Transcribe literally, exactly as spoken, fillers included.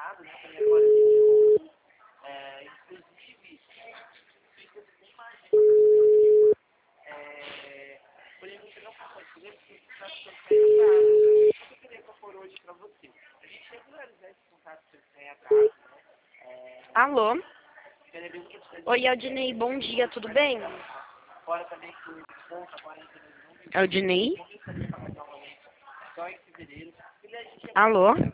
atrasado, né? Também agora a gente, é, inclusive, fica sem imagem, é, porém você não pode fazer porque está ficando sem atraso. O que eu queria propor hoje para você? A gente regularizar esse contato sem atraso, né? É, Alô? queria Oi, Aldinei, bom dia, tudo bem? fora também que o desconto agora em Aldinei? novembro, só em fevereiro. Alô?